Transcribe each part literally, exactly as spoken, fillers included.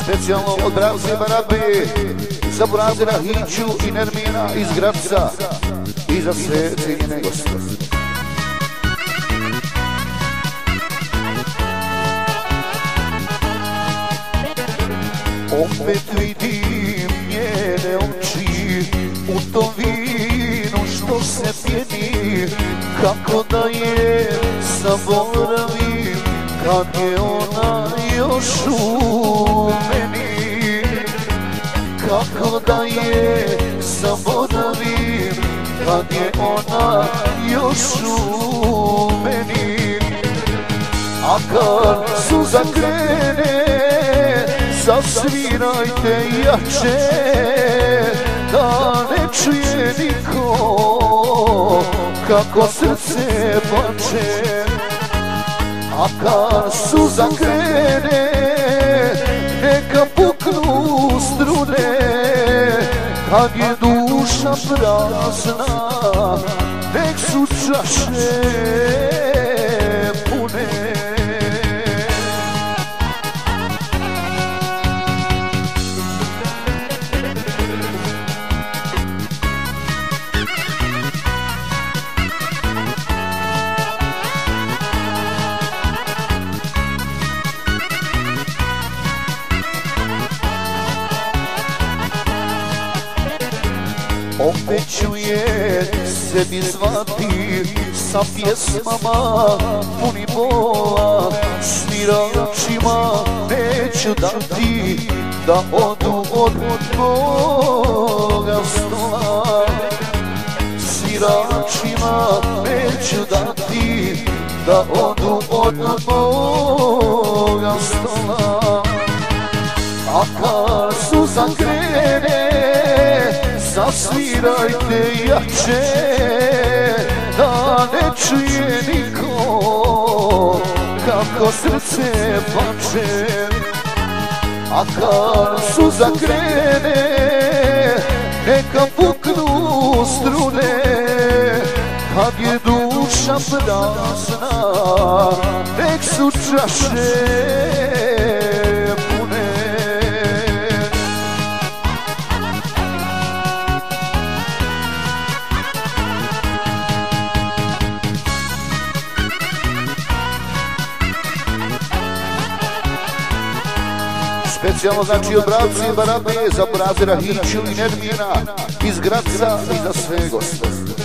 Specijalno od Bravze Barabe, za Burazira Hiću i Nermina iz Gradca i za sve cijenjene goste. Opet vidim njene oči u tom vinu što se pjeni, kako da je zaboravim kad je ona još u meni. Kako da je zaboravim kad je ona još u meni. A kad suza krene, zasvirajte jače, da ne čuje niko kako srce plače. A kad suza krene, neka puknu strune, kad je duša prazna, nek su čaše pune. Opet ću je sebi zvati sa pjesmama puni bola, sviračima neću dati da odu od moga stola. Sviračima neću dati da odu od moga stola. A kad suza krene, zasvirajte jače, da ne čuje niko kako srce plače. A kad suza krene, neka puknu strune, kad je duša prazna, nek su čaše pune. Specijalno znači od Bravze Barabe, za Burazira Hiću i Nermina iz Gradca i za sve goste.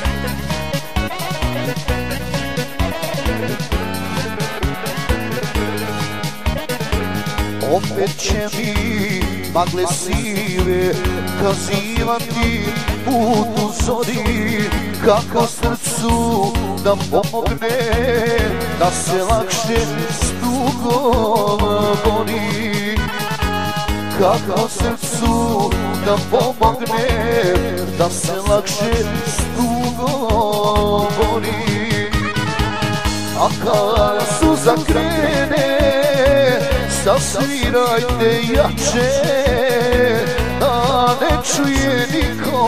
Opet će mi magle sive kazivati put u zori, kako srcu da pomogne, da se lakše s tugom bori. Kako srcu da pomogne, da se lakše s tugom bori. A kad suza krene, zasvirajte jače, da ne čuje niko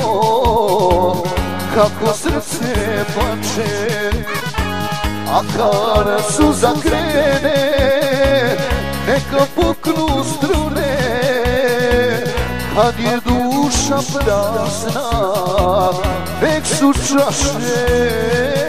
kako srce plače. A kad suza krene, neka puknu strune, kad je duša prazna, nek su čaše